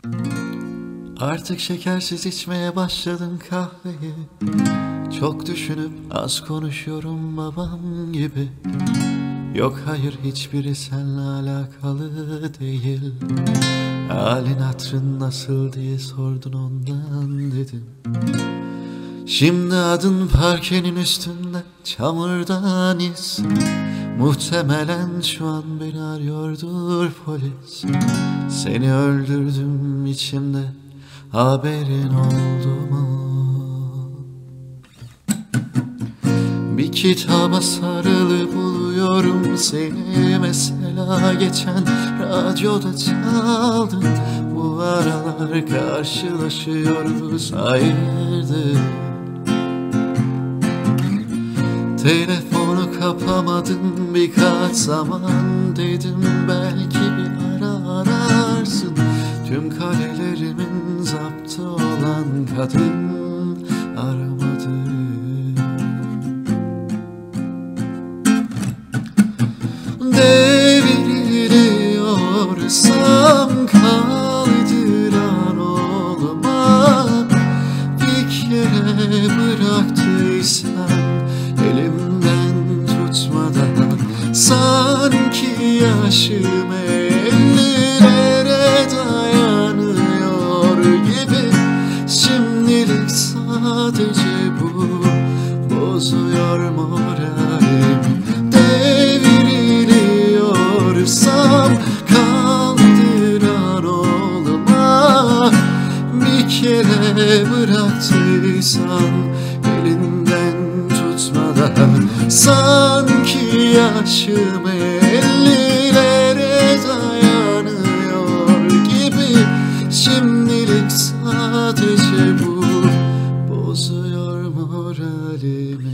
Artık şekersiz içmeye başladım kahveyi. Çok düşünüp az konuşuyorum babam gibi. Yok hayır, hiçbiri seninle alakalı değil. Halin hatrın nasıl diye sordun, ondan dedim. Şimdi adın parkenin üstünde, çamurdan iz. Muhtemelen şu an beni arıyordur polis. Seni öldürdüm içimde, haberin oldu mu? Bir kitaba sarılı buluyorum seni mesela, geçen radyoda çaldın. Bu aralar karşılaşıyoruz, hayırdır? Telefonu kapamadım birkaç zaman, dedim belki bir ararsın. Tüm karelerimin zaptı olan kadın aramadı. Devriliyorsam kaldıran olma, bir kere bıraktıysan elimden tutmadan, sanki yaşım 50'lere dayanıyor gibi. Şimdilik sadece bu bozuyor moralimi. Devriliyorsam kaldıran olma, bir kere bıraktıysan elinden tutmadan, sanki yaşım 50'lere dayanıyor gibi. Şimdilik sadece bu bozuyor moralimi.